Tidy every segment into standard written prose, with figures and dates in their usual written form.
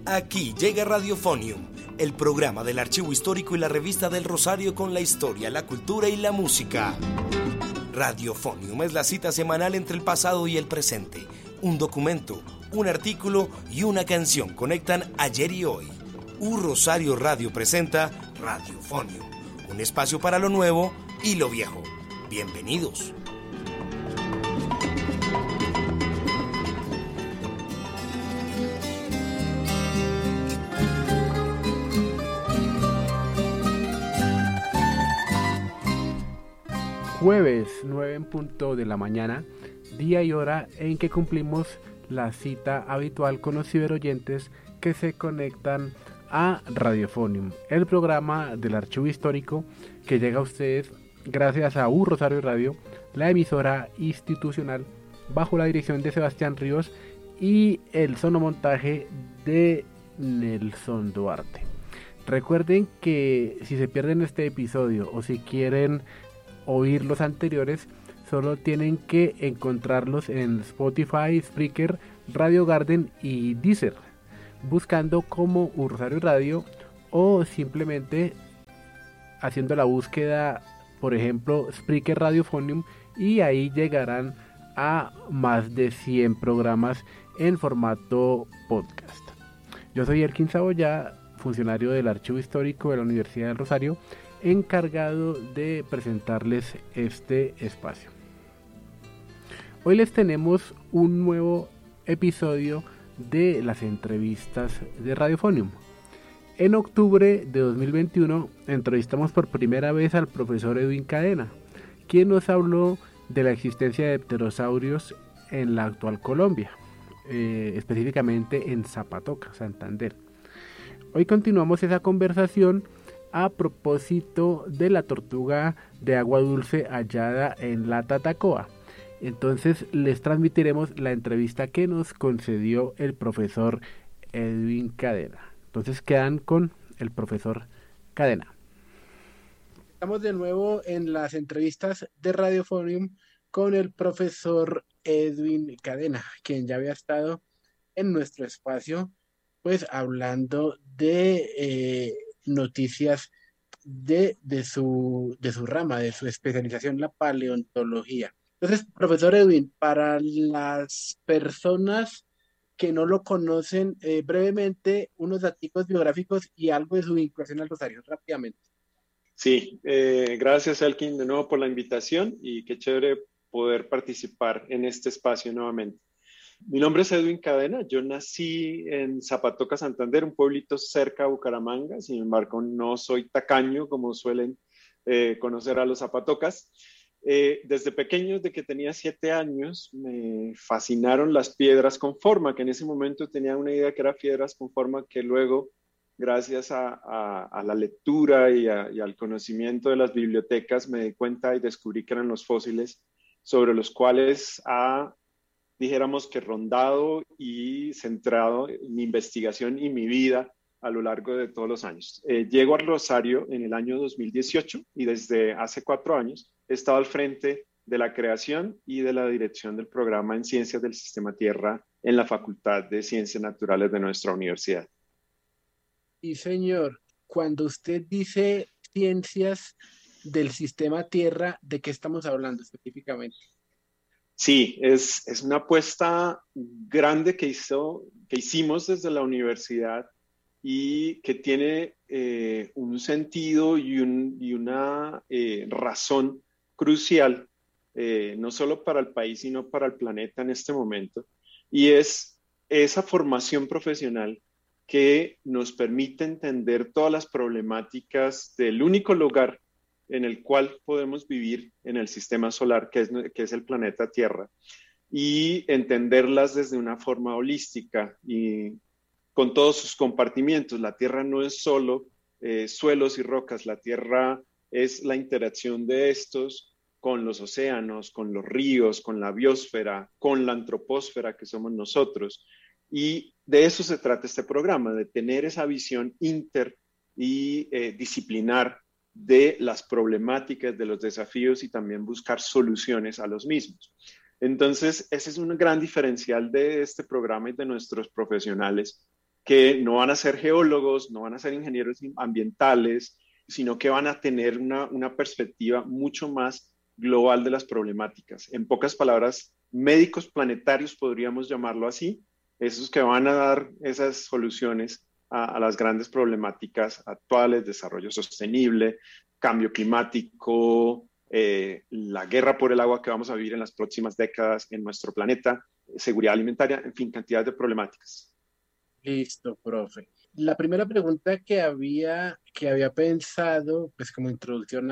Aquí llega Radiofonium, el programa del Archivo Histórico y la Revista del Rosario con la historia, la cultura y la música. Radiofonium es la cita semanal entre el pasado y el presente. Un documento, un artículo y una canción conectan ayer y hoy. Rosario Radio presenta Radiofonium, un espacio para lo nuevo y lo viejo. Bienvenidos. Jueves 9 en punto de la mañana, día y hora en que cumplimos la cita habitual con los ciberoyentes que se conectan a Radiofonium, el programa del Archivo Histórico que llega a ustedes gracias a Rosario Radio, la emisora institucional bajo la dirección de Sebastián Ríos y el sonomontaje de Nelson Duarte. Recuerden que si se pierden este episodio o si quieren oír los anteriores, solo tienen que encontrarlos en Spotify, Spreaker, Radio Garden y Deezer, buscando como Rosario Radio o simplemente haciendo la búsqueda, por ejemplo, Spreaker Radiofonium, y ahí llegarán a más de 100 programas en formato podcast. Yo soy Elkin Saboya, funcionario del Archivo Histórico de la Universidad del Rosario, encargado de presentarles este espacio. Hoy les tenemos un nuevo episodio de las entrevistas de Radiofonium. En octubre de 2021 entrevistamos por primera vez al profesor Edwin Cadena, quien nos habló de la existencia de pterosaurios en la actual Colombia, específicamente en Zapatoca, Santander. Hoy continuamos esa conversación a propósito de la tortuga de agua dulce hallada en la Tatacoa. Entonces les transmitiremos la entrevista que nos concedió el profesor Edwin Cadena. Entonces quedan con el profesor Cadena. Estamos de nuevo en las entrevistas de Radiofonium con el profesor Edwin Cadena, quien ya había estado en nuestro espacio, pues hablando de noticias de su rama, de su especialización, la paleontología. Entonces, profesor Edwin, para las personas que no lo conocen, brevemente, unos datos biográficos y algo de su vinculación al Rosario, rápidamente. Sí, gracias Elkin de nuevo por la invitación y qué chévere poder participar en este espacio nuevamente. Mi nombre es Edwin Cadena, yo nací en Zapatoca, Santander, un pueblito cerca de Bucaramanga, sin embargo no soy tacaño como suelen conocer a los zapatocas. Desde pequeño, desde que tenía 7 años, me fascinaron las piedras con forma, que en ese momento tenía una idea que eran piedras con forma, que luego, gracias a la lectura y al conocimiento de las bibliotecas, me di cuenta y descubrí que eran los fósiles sobre los cuales dijéramos que rondado y centrado mi investigación y mi vida a lo largo de todos los años. Llego al Rosario en el año 2018 y desde hace 4 años he estado al frente de la creación y de la dirección del programa en Ciencias del Sistema Tierra en la Facultad de Ciencias Naturales de nuestra universidad. Y señor, cuando usted dice Ciencias del Sistema Tierra, ¿de qué estamos hablando específicamente? Sí, es una apuesta grande que hicimos desde la universidad y que tiene un sentido y una razón crucial, no solo para el país, sino para el planeta en este momento, y es esa formación profesional que nos permite entender todas las problemáticas del único lugar en el cual podemos vivir en el sistema solar, que es el planeta Tierra, y entenderlas desde una forma holística y con todos sus compartimientos. La Tierra no es solo suelos y rocas, la Tierra es la interacción de estos con los océanos, con los ríos, con la biosfera, con la antropósfera que somos nosotros. Y de eso se trata este programa, de tener esa visión inter y disciplinar de las problemáticas, de los desafíos y también buscar soluciones a los mismos. Entonces, ese es un gran diferencial de este programa y de nuestros profesionales, que no van a ser geólogos, no van a ser ingenieros ambientales, sino que van a tener una perspectiva mucho más global de las problemáticas. En pocas palabras, médicos planetarios podríamos llamarlo así, esos que van a dar esas soluciones a las grandes problemáticas actuales: desarrollo sostenible, cambio climático, la guerra por el agua que vamos a vivir en las próximas décadas en nuestro planeta, seguridad alimentaria, en fin, cantidad de problemáticas. Listo, profe. La primera pregunta que había pensado, pues como introducción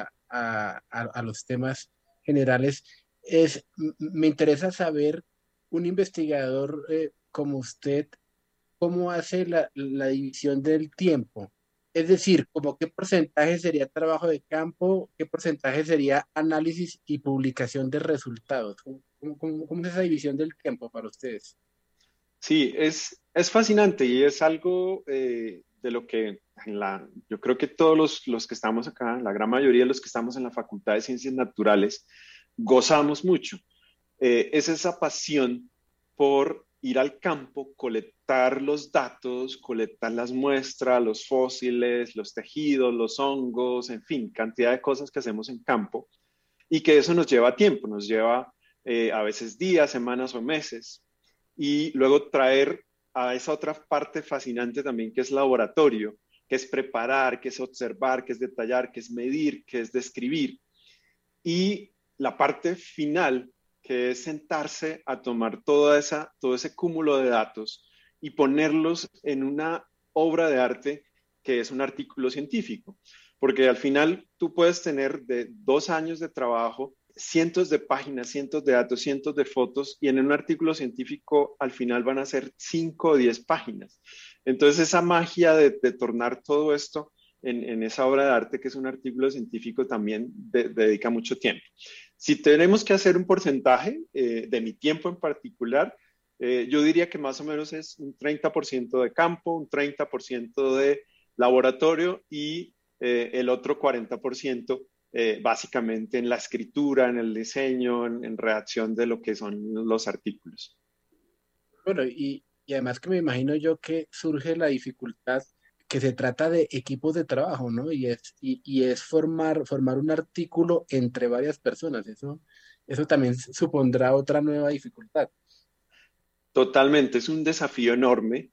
a los temas generales, es, me interesa saber, un investigador como usted, ¿cómo hace la división del tiempo? Es decir, ¿como qué porcentaje sería trabajo de campo, qué porcentaje sería análisis y publicación de resultados? ¿Cómo es esa división del tiempo para ustedes? Sí, es fascinante y es algo de lo que yo creo que todos los que estamos acá, la gran mayoría de los que estamos en la Facultad de Ciencias Naturales, gozamos mucho. Es esa pasión por ir al campo, colectar los datos, colectar las muestras, los fósiles, los tejidos, los hongos, en fin, cantidad de cosas que hacemos en campo, y que eso nos lleva tiempo, nos lleva a veces días, semanas o meses, y luego traer a esa otra parte fascinante también, que es laboratorio, que es preparar, que es observar, que es detallar, que es medir, que es describir, y la parte final, que es sentarse a tomar todo ese cúmulo de datos y ponerlos en una obra de arte que es un artículo científico. Porque al final tú puedes tener de 2 años de trabajo cientos de páginas, cientos de datos, cientos de fotos, y en un artículo científico al final van a ser 5 o 10 páginas. Entonces esa magia de tornar todo esto en esa obra de arte que es un artículo científico también dedica mucho tiempo. Si tenemos que hacer un porcentaje de mi tiempo en particular, yo diría que más o menos es un 30% de campo, un 30% de laboratorio y el otro 40% básicamente en la escritura, en el diseño, en redacción de lo que son los artículos. Bueno, y además que me imagino yo que surge la dificultad que se trata de equipos de trabajo, ¿no? Y es formar un artículo entre varias personas. Eso también supondrá otra nueva dificultad. Totalmente, es un desafío enorme.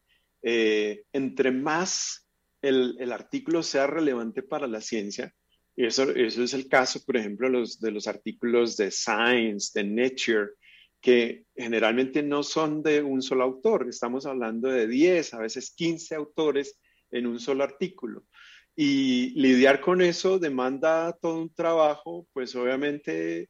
Entre más el artículo sea relevante para la ciencia, y eso es el caso, por ejemplo, de los artículos de Science, de Nature, que generalmente no son de un solo autor. Estamos hablando de 10, a veces 15 autores en un solo artículo. Y lidiar con eso demanda todo un trabajo, pues obviamente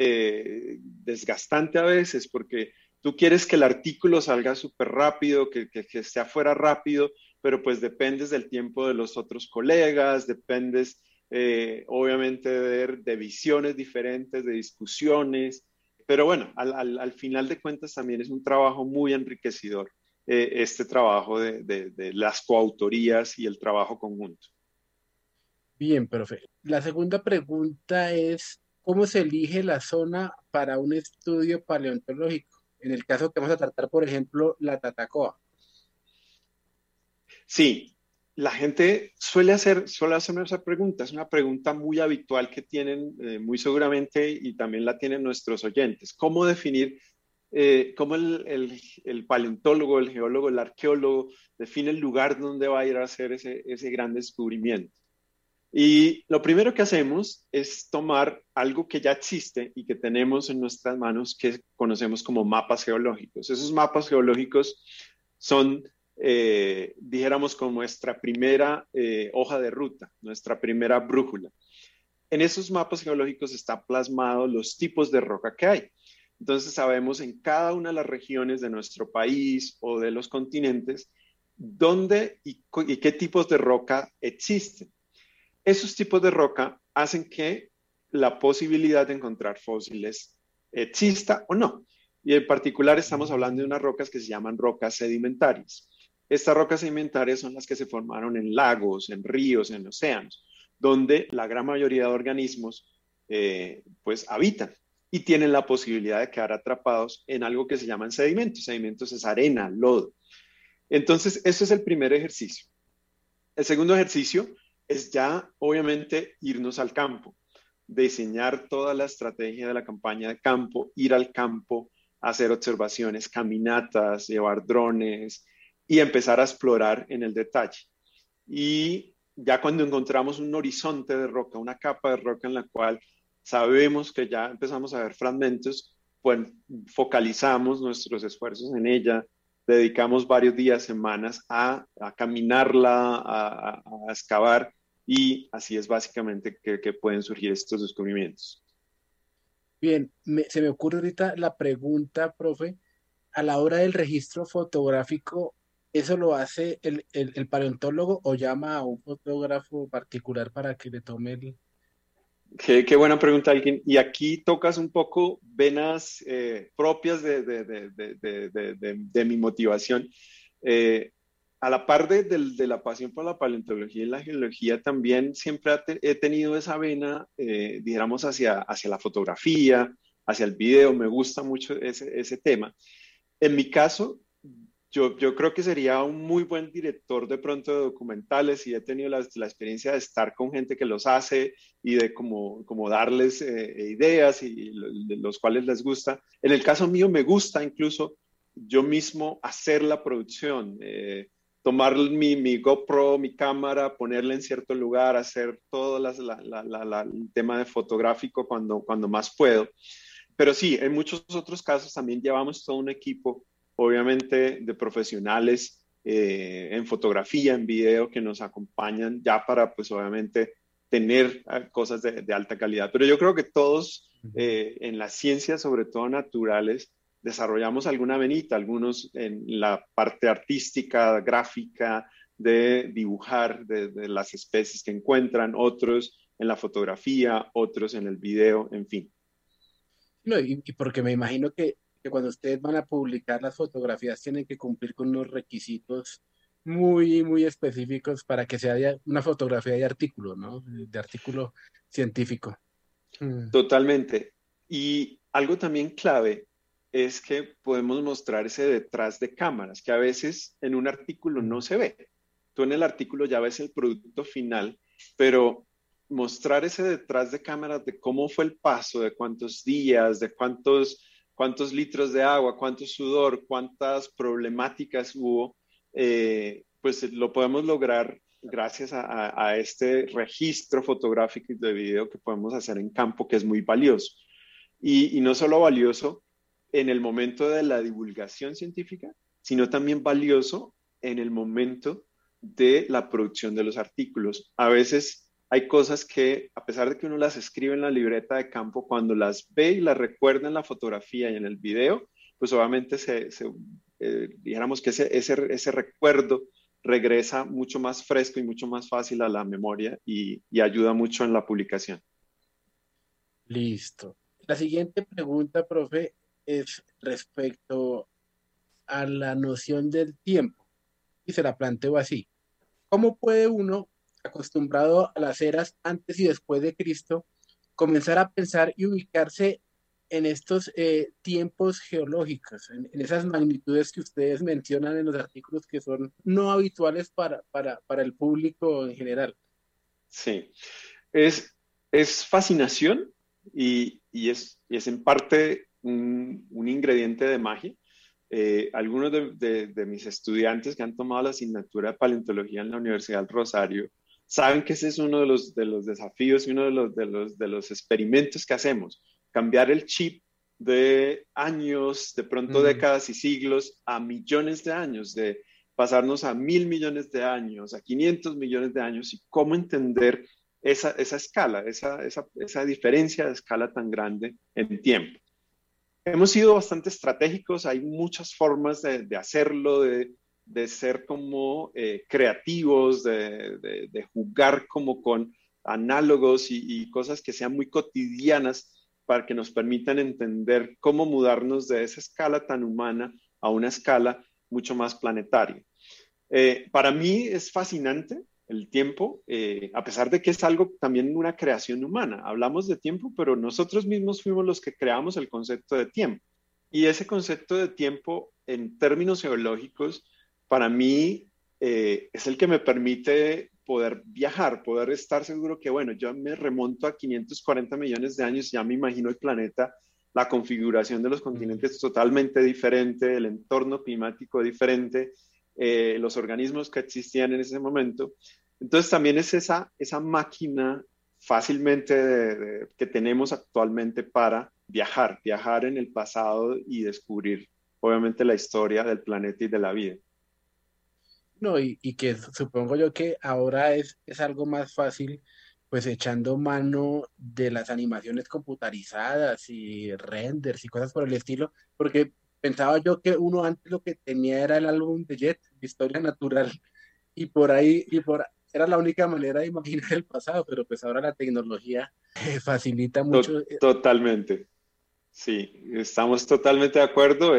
desgastante a veces, porque tú quieres que el artículo salga súper rápido, que esté afuera rápido, pero pues dependes del tiempo de los otros colegas, dependes obviamente de visiones diferentes, de discusiones, pero bueno, al final de cuentas también es un trabajo muy enriquecedor, este trabajo de las coautorías y el trabajo conjunto. Bien, profe. La segunda pregunta es, ¿cómo se elige la zona para un estudio paleontológico? En el caso que vamos a tratar, por ejemplo, la Tatacoa. Sí, la gente suele hacerme esa pregunta, es una pregunta muy habitual que tienen muy seguramente y también la tienen nuestros oyentes. ¿Cómo definir, cómo el paleontólogo, el geólogo, el arqueólogo define el lugar donde va a ir a hacer ese gran descubrimiento? Y lo primero que hacemos es tomar algo que ya existe y que tenemos en nuestras manos, que conocemos como mapas geológicos. Esos mapas geológicos son, dijéramos, como nuestra primera hoja de ruta, nuestra primera brújula. En esos mapas geológicos están plasmados los tipos de roca que hay. Entonces sabemos en cada una de las regiones de nuestro país o de los continentes dónde y qué tipos de roca existen. Esos tipos de roca hacen que la posibilidad de encontrar fósiles exista o no. Y en particular estamos hablando de unas rocas que se llaman rocas sedimentarias. Estas rocas sedimentarias son las que se formaron en lagos, en ríos, en océanos, donde la gran mayoría de organismos pues habitan y tienen la posibilidad de quedar atrapados en algo que se llaman sedimentos. Sedimentos es arena, lodo. Entonces, eso es el primer ejercicio. El segundo ejercicio es ya, obviamente, irnos al campo, diseñar toda la estrategia de la campaña de campo, ir al campo, hacer observaciones, caminatas, llevar drones y empezar a explorar en el detalle. Y ya cuando encontramos un horizonte de roca, una capa de roca en la cual sabemos que ya empezamos a ver fragmentos, pues focalizamos nuestros esfuerzos en ella, dedicamos varios días, semanas a caminarla, a excavar, y así es básicamente que pueden surgir estos descubrimientos. Bien, se me ocurre ahorita la pregunta, profe, a la hora del registro fotográfico, ¿eso lo hace el paleontólogo o llama a un fotógrafo particular para que le tome el... Qué buena pregunta, alguien. Y aquí tocas un poco venas propias de mi motivación. A la par de la pasión por la paleontología y la geología, también siempre he tenido esa vena, dijéramos, hacia la fotografía, hacia el video. Me gusta mucho ese tema. En mi caso, yo creo que sería un muy buen director de pronto de documentales, y he tenido la experiencia de estar con gente que los hace y de como darles ideas y los cuales les gusta. En el caso mío me gusta incluso yo mismo hacer la producción, tomar mi GoPro, mi cámara, ponerla en cierto lugar, hacer todo el tema de fotográfico cuando más puedo. Pero sí, en muchos otros casos también llevamos todo un equipo, obviamente, de profesionales en fotografía, en video, que nos acompañan ya para, pues obviamente, tener cosas de alta calidad. Pero yo creo que todos en las ciencias, sobre todo naturales, desarrollamos alguna venita, algunos en la parte artística, gráfica, de dibujar de las especies que encuentran, otros en la fotografía, otros en el video, en fin. No, y porque me imagino que cuando ustedes van a publicar las fotografías tienen que cumplir con unos requisitos muy, muy específicos para que sea una fotografía de artículo, ¿no? De artículo científico. Mm. Totalmente. Y algo también clave es que podemos mostrar ese detrás de cámaras, que a veces en un artículo no se ve. Tú en el artículo ya ves el producto final, pero mostrar ese detrás de cámaras de cómo fue el paso, de cuántos días, de cuántos litros de agua, cuánto sudor, cuántas problemáticas hubo, pues lo podemos lograr gracias a este registro fotográfico y de video que podemos hacer en campo, que es muy valioso. Y no solo valioso en el momento de la divulgación científica, sino también valioso en el momento de la producción de los artículos. A veces hay cosas que, a pesar de que uno las escribe en la libreta de campo, cuando las ve y las recuerda en la fotografía y en el video, pues obviamente dijéramos que ese recuerdo regresa mucho más fresco y mucho más fácil a la memoria y ayuda mucho en la publicación. Listo. La siguiente pregunta, profe, es respecto a la noción del tiempo. Y se la planteo así. ¿Cómo puede uno, acostumbrado a las eras antes y después de Cristo, comenzar a pensar y ubicarse en estos tiempos geológicos, en esas magnitudes que ustedes mencionan en los artículos que son no habituales para el público en general? Sí, es fascinación y es en parte un ingrediente de magia. Algunos de mis estudiantes que han tomado la asignatura de paleontología en la Universidad del Rosario saben que ese es uno de los desafíos y uno de los experimentos que hacemos. Cambiar el chip de años, de pronto décadas y siglos, a millones de años, de pasarnos a 1.000 millones de años, a 500 millones de años, y cómo entender esa escala, esa diferencia de escala tan grande en tiempo. Hemos sido bastante estratégicos, hay muchas formas de hacerlo, de ser como creativos, de jugar como con análogos y cosas que sean muy cotidianas para que nos permitan entender cómo mudarnos de esa escala tan humana a una escala mucho más planetaria. Para mí es fascinante el tiempo, a pesar de que es algo también una creación humana. Hablamos de tiempo, pero nosotros mismos fuimos los que creamos el concepto de tiempo. Y ese concepto de tiempo, en términos geológicos, para mí es el que me permite poder viajar, poder estar seguro que, bueno, yo me remonto a 540 millones de años, ya me imagino el planeta, la configuración de los continentes totalmente diferente, el entorno climático diferente, los organismos que existían en ese momento. Entonces también es esa máquina fácilmente que tenemos actualmente para viajar en el pasado y descubrir, obviamente, la historia del planeta y de la vida. No, y que supongo yo que ahora es algo más fácil, pues echando mano de las animaciones computarizadas y renders y cosas por el estilo, porque pensaba yo que uno antes lo que tenía era el álbum de Jet, de Historia Natural, y por ahí, era la única manera de imaginar el pasado, pero pues ahora la tecnología facilita mucho. Totalmente. Sí, estamos totalmente de acuerdo.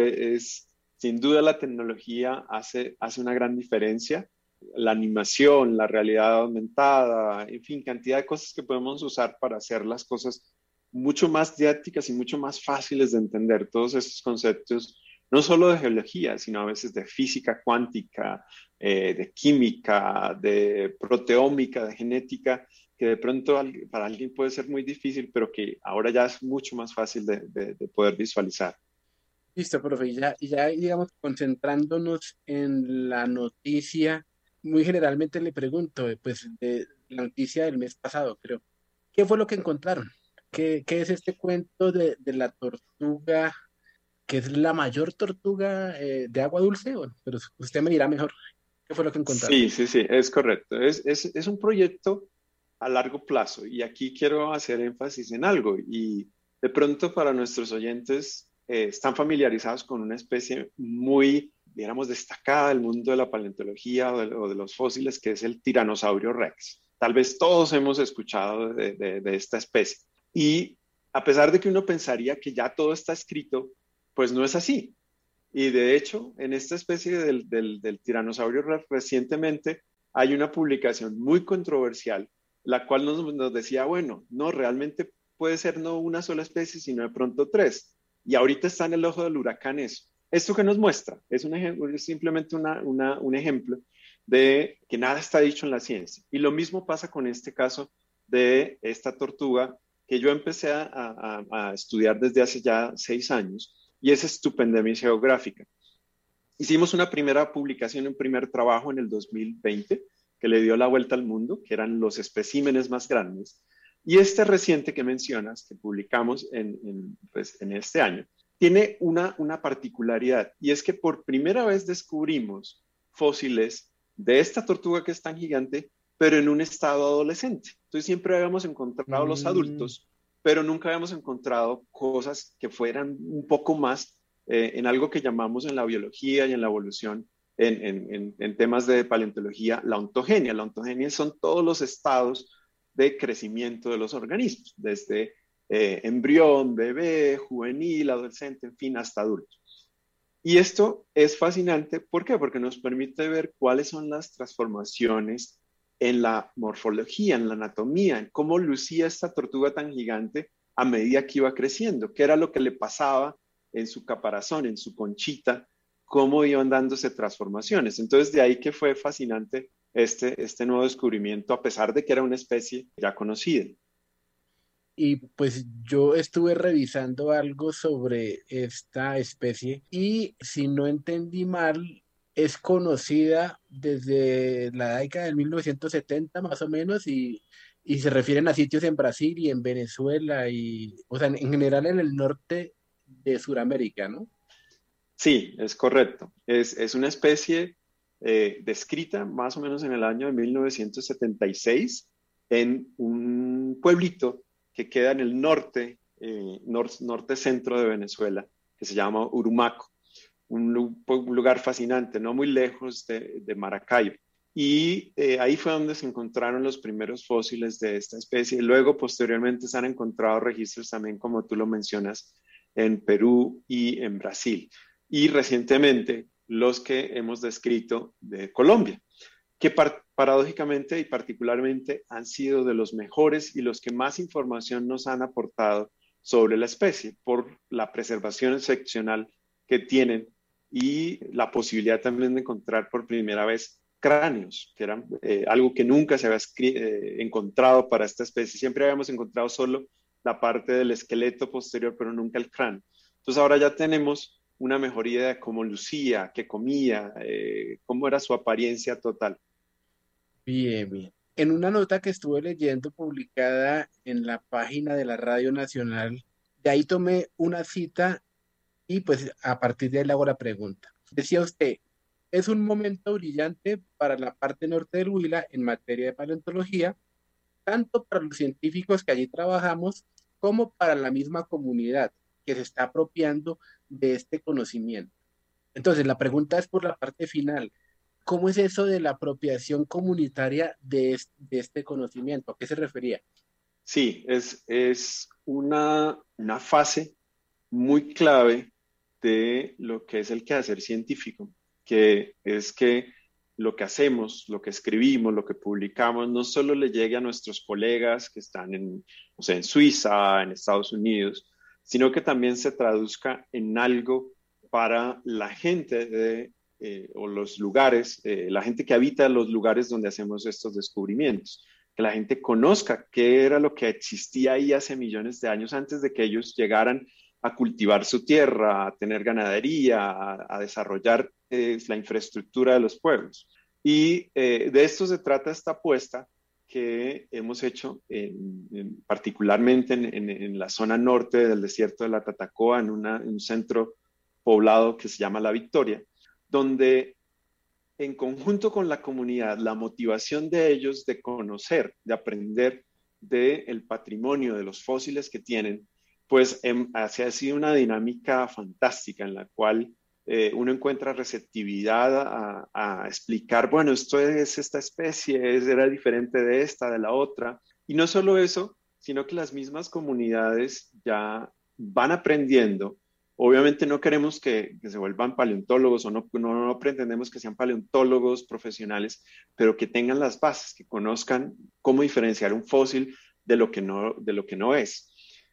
Sin duda la tecnología hace una gran diferencia. La animación, la realidad aumentada, en fin, cantidad de cosas que podemos usar para hacer las cosas mucho más didácticas y mucho más fáciles de entender. Todos estos conceptos, no solo de geología, sino a veces de física cuántica, de química, de proteómica, de genética, que de pronto para alguien puede ser muy difícil, pero que ahora ya es mucho más fácil de poder visualizar. Listo, profe, y ya, digamos, concentrándonos en la noticia, muy generalmente le pregunto, pues de la noticia del mes pasado, creo, ¿qué fue lo que encontraron? ¿Qué es este cuento de la tortuga, que es la mayor tortuga de agua dulce? Bueno, pero usted me dirá mejor, ¿qué fue lo que encontraron? Sí, sí, sí, es correcto. Es un proyecto a largo plazo y aquí quiero hacer énfasis en algo y de pronto para nuestros oyentes están familiarizados con una especie muy, digamos, destacada del mundo de la paleontología o de los fósiles, que es el tiranosaurio Rex. Tal vez todos hemos escuchado de esta especie. Y a pesar de que uno pensaría que ya todo está escrito, pues no es así. Y de hecho, en esta especie del tiranosaurio recientemente hay una publicación muy controversial, la cual nos decía, bueno, no, realmente puede ser no una sola especie, sino de pronto tres. Y ahorita está en el ojo del huracán eso. ¿Esto que nos muestra? Es simplemente un ejemplo de que nada está dicho en la ciencia. Y lo mismo pasa con este caso de esta tortuga que yo empecé a estudiar desde hace ya 6 años y es estupendemia geográfica. Hicimos una primera publicación, un primer trabajo en el 2020 que le dio la vuelta al mundo, que eran los especímenes más grandes. Y este reciente que mencionas, que publicamos pues, en este año, tiene una particularidad y es que por primera vez descubrimos fósiles de esta tortuga que es tan gigante, pero en un estado adolescente. Entonces siempre habíamos encontrado los adultos, pero nunca habíamos encontrado cosas que fueran un poco más en algo que llamamos en la biología y en la evolución, en temas de paleontología, la ontogenia. La ontogenia son todos los estados de crecimiento de los organismos, desde embrión, bebé, juvenil, adolescente, en fin, hasta adulto. Y esto es fascinante, ¿por qué? Porque nos permite ver cuáles son las transformaciones en la morfología, en la anatomía, en cómo lucía esta tortuga tan gigante a medida que iba creciendo, qué era lo que le pasaba en su caparazón, en su conchita, cómo iban dándose transformaciones. Entonces, de ahí que fue fascinante este nuevo descubrimiento, a pesar de que era una especie ya conocida. Y pues yo estuve revisando algo sobre esta especie y si no entendí mal, es conocida desde la década de 1970 más o menos y se refieren a sitios en Brasil y en Venezuela y, o sea, en general en el norte de Sudamérica, ¿no? Sí, es correcto. Es una especie descrita más o menos en el año de 1976 en un pueblito que queda en el norte centro de Venezuela, que se llama Urumaco, un lugar fascinante, no muy lejos de Maracaibo. Y ahí fue donde se encontraron los primeros fósiles de esta especie. Y luego, posteriormente, se han encontrado registros también, como tú lo mencionas, en Perú y en Brasil. Y recientemente, los que hemos descrito de Colombia, que paradójicamente y particularmente han sido de los mejores y los que más información nos han aportado sobre la especie por la preservación excepcional que tienen y la posibilidad también de encontrar por primera vez cráneos, que eran algo que nunca se había encontrado para esta especie. Siempre habíamos encontrado solo la parte del esqueleto posterior, pero nunca el cráneo. Entonces ahora ya tenemos una mejor idea de cómo lucía, qué comía, cómo era su apariencia total. Bien, bien. En una nota que estuve leyendo publicada en la página de la Radio Nacional, de ahí tomé una cita y pues a partir de ahí le hago la pregunta. Decía usted, es un momento brillante para la parte norte del Huila en materia de paleontología, tanto para los científicos que allí trabajamos como para la misma comunidad que se está apropiando de este conocimiento. Entonces, la pregunta es por la parte final. ¿Cómo es eso de la apropiación comunitaria de este conocimiento? ¿A qué se refería? Sí, es una fase muy clave de lo que es el quehacer científico, que es que lo que hacemos, lo que escribimos, lo que publicamos, no solo le llegue a nuestros colegas que están en, o sea, en Suiza, en Estados Unidos, sino que también se traduzca en algo para la gente o los lugares, la gente que habita los lugares donde hacemos estos descubrimientos, que la gente conozca qué era lo que existía ahí hace millones de años antes de que ellos llegaran a cultivar su tierra, a tener ganadería, a desarrollar la infraestructura de los pueblos. Y de esto se trata esta apuesta que hemos hecho particularmente en la zona norte del desierto de la Tatacoa, en un centro poblado que se llama La Victoria, donde en conjunto con la comunidad, la motivación de ellos de conocer, de aprender del patrimonio, de los fósiles que tienen, pues ha sido una dinámica fantástica en la cual uno encuentra receptividad a explicar, bueno, esto es esta especie, era diferente de esta, de la otra. Y no solo eso, sino que las mismas comunidades ya van aprendiendo. Obviamente no queremos que se vuelvan paleontólogos o no pretendemos que sean paleontólogos profesionales, pero que tengan las bases, que conozcan cómo diferenciar un fósil de lo que no es.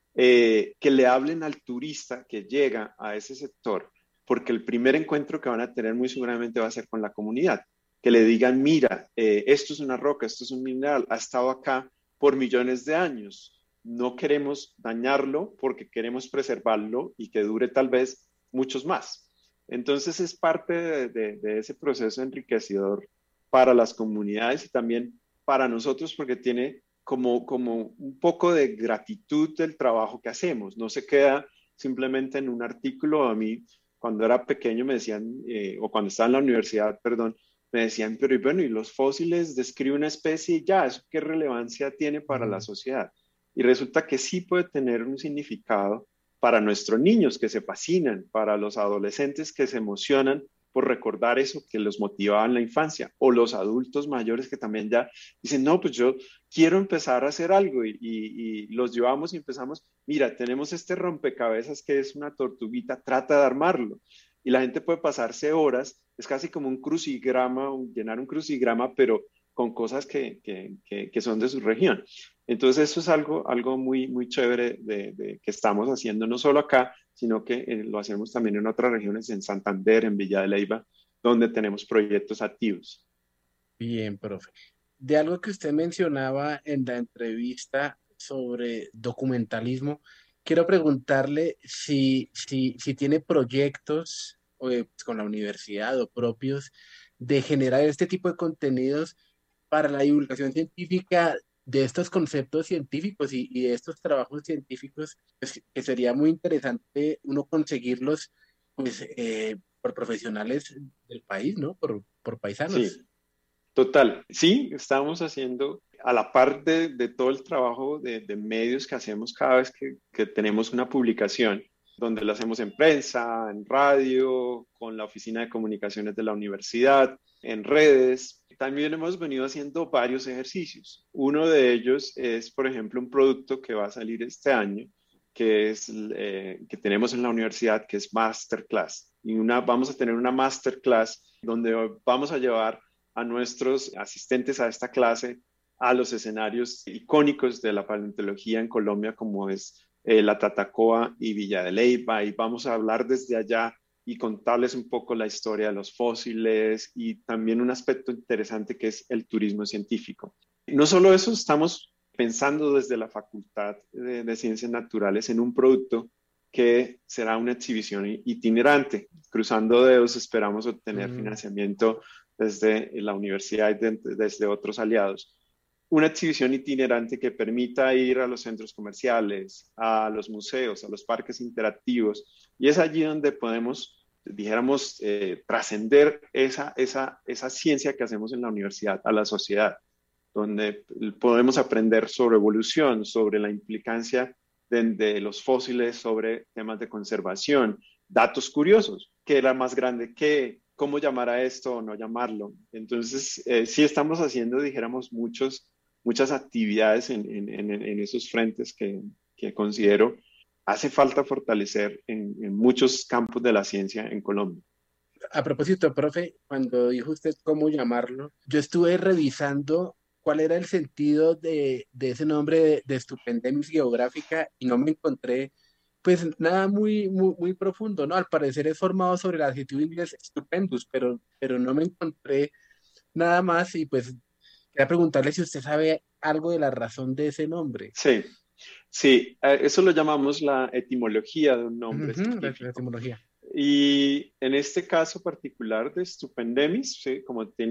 Que le hablen al turista que llega a ese sector, porque el primer encuentro que van a tener muy seguramente va a ser con la comunidad. Que le digan, mira, esto es una roca, esto es un mineral, ha estado acá por millones de años. No queremos dañarlo porque queremos preservarlo y que dure tal vez muchos más. Entonces es parte de ese proceso enriquecedor para las comunidades y también para nosotros porque tiene como un poco de gratitud del trabajo que hacemos. No se queda simplemente en un artículo. A mí, cuando era pequeño, me decían, o cuando estaba en la universidad, perdón, me decían, pero bueno, ¿y los fósiles describen una especie y ya, eso qué relevancia tiene para la sociedad? Y resulta que sí puede tener un significado para nuestros niños que se fascinan, para los adolescentes que se emocionan por recordar eso que los motivaba en la infancia, o los adultos mayores que también ya dicen, no, pues yo quiero empezar a hacer algo y los llevamos y empezamos, mira, tenemos este rompecabezas que es una tortuguita, trata de armarlo. Y la gente puede pasarse horas, es casi como un crucigrama, llenar un crucigrama, pero con cosas que son de su región. Entonces eso es algo muy, muy chévere que estamos haciendo, no solo acá, sino que lo hacemos también en otras regiones, en Santander, en Villa de Leyva, donde tenemos proyectos activos. Bien, profe. De algo que usted mencionaba en la entrevista sobre documentalismo, quiero preguntarle si tiene proyectos con la universidad o propios de generar este tipo de contenidos para la divulgación científica de estos conceptos científicos y de estos trabajos científicos, pues, que sería muy interesante uno conseguirlos pues, por profesionales del país, ¿no? Por paisanos. Sí, total. Sí, estamos haciendo a la par de todo el trabajo de medios que hacemos cada vez que tenemos una publicación, donde lo hacemos en prensa, en radio, con la Oficina de Comunicaciones de la universidad, en redes. También hemos venido haciendo varios ejercicios. Uno de ellos es, por ejemplo, un producto que va a salir este año, que tenemos en la universidad, que es Masterclass. Y vamos a tener una Masterclass donde vamos a llevar a nuestros asistentes a esta clase a los escenarios icónicos de la paleontología en Colombia, como es la Tatacoa y Villa de Leyva, y vamos a hablar desde allá y contarles un poco la historia de los fósiles y también un aspecto interesante que es el turismo científico. No solo eso, estamos pensando desde la Facultad de Ciencias Naturales en un producto que será una exhibición itinerante. Cruzando dedos, esperamos obtener financiamiento desde la universidad y desde otros aliados. Una exhibición itinerante que permita ir a los centros comerciales, a los museos, a los parques interactivos, y es allí donde podemos, dijéramos, trascender esa ciencia que hacemos en la universidad a la sociedad, donde podemos aprender sobre evolución, sobre la implicancia de los fósiles, sobre temas de conservación, datos curiosos, qué era más grande que, cómo llamar a esto o no llamarlo. Entonces, sí estamos haciendo, dijéramos, muchas actividades en esos frentes que considero hace falta fortalecer en muchos campos de la ciencia en Colombia. A propósito, profe, cuando dijo usted cómo llamarlo, yo estuve revisando cuál era el sentido de ese nombre de Stupendemis Geográfica y no me encontré pues nada muy profundo, ¿no? Al parecer es formado sobre el adjetivo inglés stupendous, pero no me encontré nada más y pues quería preguntarle si usted sabe algo de la razón de ese nombre. Sí, eso lo llamamos la etimología de un nombre científico. La etimología. Y en este caso particular de Stupendemis, ¿sí?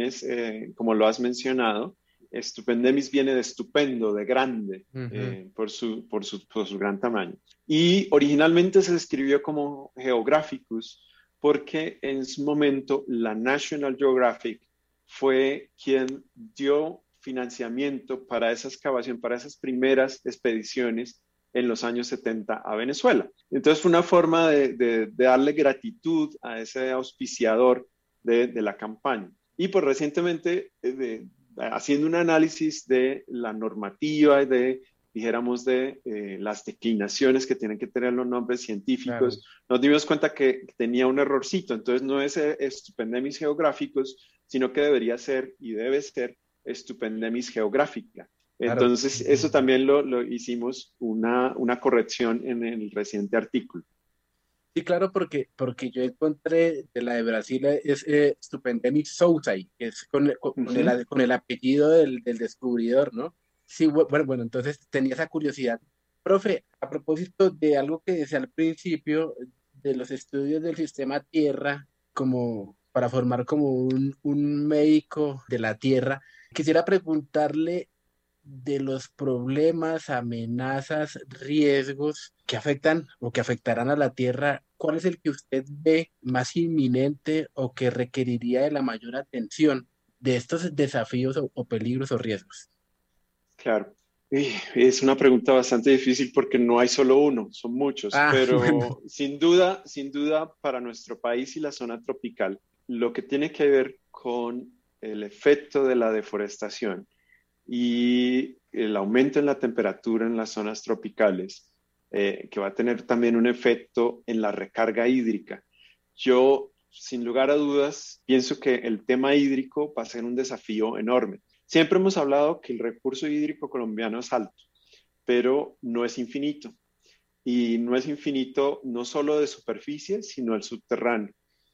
Como lo has mencionado, Stupendemis viene de estupendo, de grande, por su gran tamaño. Y originalmente se escribió como Geographicus porque en su momento la National Geographic fue quien dio financiamiento para esa excavación, para esas primeras expediciones en los años 70 a Venezuela. Entonces fue una forma de darle gratitud a ese auspiciador de la campaña. Y pues recientemente, haciendo un análisis de la normativa y dijéramos, de las declinaciones que tienen que tener los nombres científicos, claro, nos dimos cuenta que tenía un errorcito. Entonces no es Stupendemis Geográficos, sino que debería ser y debe ser Stupendemis Geográfica. Entonces, claro, eso también lo hicimos una corrección en el reciente artículo. Sí, claro, porque yo encontré de la de Brasil es Stupendemis Southay, que es con el apellido del descubridor, ¿no? Sí, bueno, entonces tenía esa curiosidad. Profe, a propósito de algo que decía al principio, de los estudios del sistema Tierra, como para formar como un médico de la Tierra, quisiera preguntarle de los problemas, amenazas, riesgos que afectan o que afectarán a la Tierra, ¿cuál es el que usted ve más inminente o que requeriría de la mayor atención de estos desafíos o peligros o riesgos? Claro, es una pregunta bastante difícil porque no hay solo uno, son muchos, pero bueno, sin duda, para nuestro país y la zona tropical, lo que tiene que ver con el efecto de la deforestación y el aumento en la temperatura en las zonas tropicales, que va a tener también un efecto en la recarga hídrica. Yo, sin lugar a dudas, pienso que el tema hídrico va a ser un desafío enorme. Siempre hemos hablado que el recurso hídrico colombiano es alto, pero no es infinito. Y no es infinito no solo de superficie, sino el subterráneo.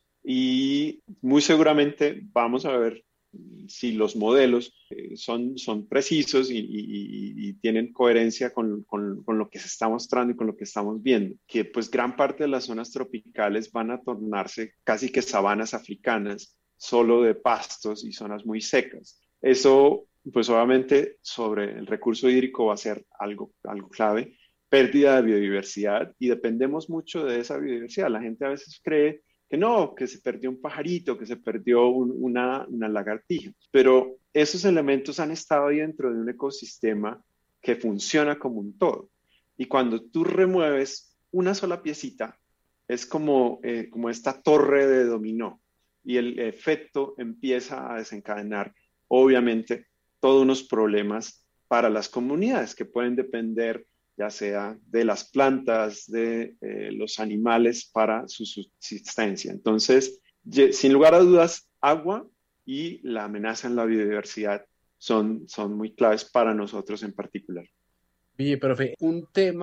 Y muy seguramente vamos a ver si los modelos son precisos y tienen coherencia con lo que se está mostrando y con lo que estamos viendo, que pues gran parte de las zonas tropicales van a tornarse casi que sabanas africanas, solo de pastos y zonas muy secas. Eso pues obviamente sobre el recurso hídrico va a ser algo clave, pérdida de biodiversidad, y dependemos mucho de esa biodiversidad. La gente a veces cree que no, que se perdió un pajarito, que se perdió una lagartija, pero esos elementos han estado ahí dentro de un ecosistema que funciona como un todo. Y cuando tú remueves una sola piecita, es como esta torre de dominó, y el efecto empieza a desencadenar, obviamente, todos unos problemas para las comunidades que pueden depender ya sea de las plantas, de los animales para su subsistencia. Entonces, sin lugar a dudas, agua y la amenaza en la biodiversidad son muy claves para nosotros en particular. Oye, profe, un tema